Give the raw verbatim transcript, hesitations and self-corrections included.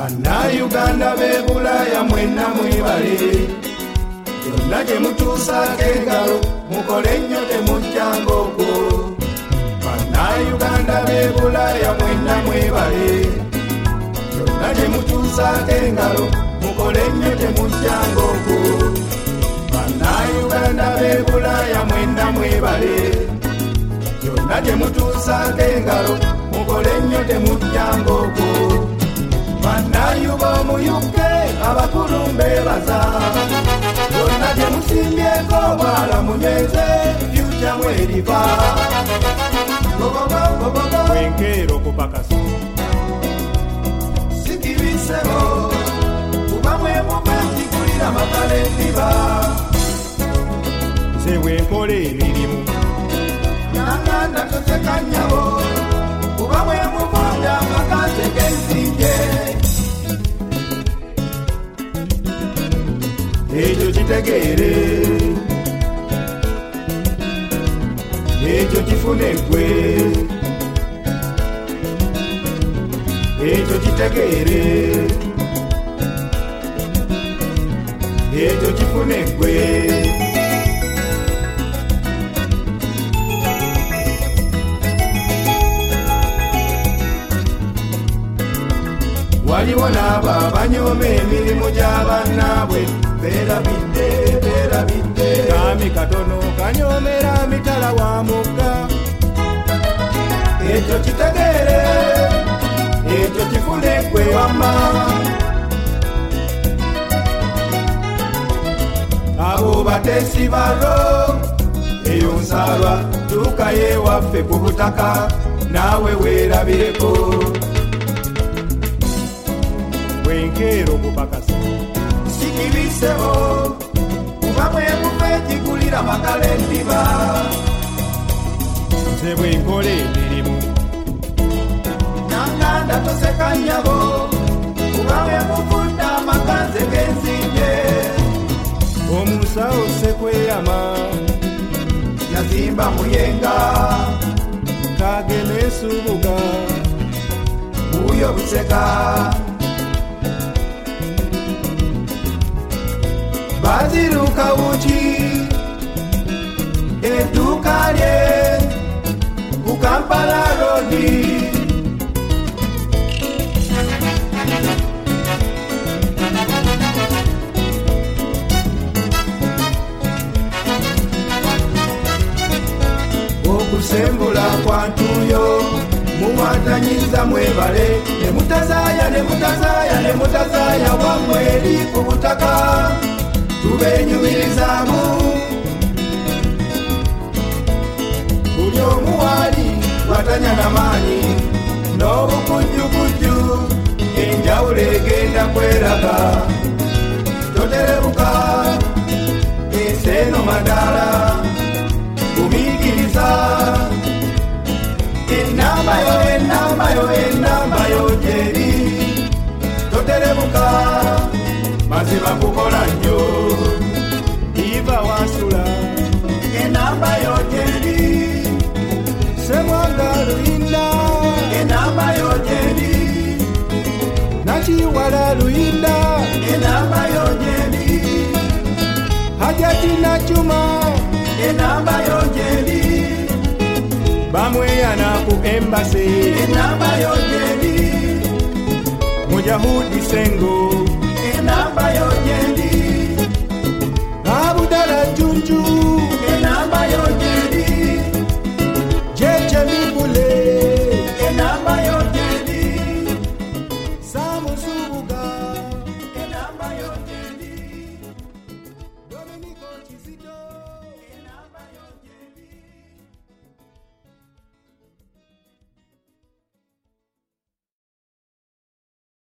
Bannayuganda b'e Bulaaya mwenna mwebale byonna gye mutuusaako engalo mukole nnyo temujjanga okwo. Bannayuganda b'e Bulaaya mwenna mwebale byonna gye mutuusaako engalo mukole nnyo temujjanga okwo. Bannayuganda b'e Bulaaya mwenna mwebale byonna gye mutuusaako engalo mukole nnyo temujjanga okwo. Bannayuba mu U K abakulu mbeebaza byonna gye musimbyeko bwala munyweze fyuca mweriva. Wenkeero kupakasa sikibisebo kuba mwemuba nkikulira makale ndiba. Nze bwenkola emirimu nanganda totekanyabo kuba mwemuvunda amakaze genzinje. Ekyo kitegeere ekyo kifune ggwe. Ekyo kitegeere ekyo kifune ggwe. Waliwo n'abo abanyooma emirimu gy'abannaabwe beerabidde beerabidde. Kaami katono kanyoomera mitala wa mugga. Ekyo kitegeere ekyo kifune ggwe wamma. Abo bateesi balo eyo nsalwa tuukayo ewaffe ku butaka naawe weerabireko. Wenkeero kupakasa sikibisebo kuba mwemuva ekigulira makale ndiba. Nze bwenkola emirimu nanganda toseka nnyabo kuba mwemuvunda amakaze genzinje. Omusawo Sekweyama yazimba muyenga kageme esubuga uyo buseka. Baziruka uchi eduka lye ku Kampala rodi. Okusembula kwantuyo muwatanyiza mwebale ne mutazaya ne mutazaya ne mutazaya wamweri ku butaka tubenyumirizaamu. Buli omu waali watanya n'amaanyi n'obukujjukujju enjawulo egenda kweraga. Toterebuka ensi eno madaala gumiikiriza. Ennamba yo ennamba yo ennamba yo gyeri. Toterebuka mazima kukola nnyo. Iva wasula enamba yo gyeri. Semwanga Luyinda enamba yo gyeri. Nakiwala Luyinda enamba yo gyeri. Hajati Nachuma enamba yo gyeri. Bamweyana ku Embassy enamba yo gyeri. Mujahudi Sengo enamba yo gyeri. Abudala Junju enamba yo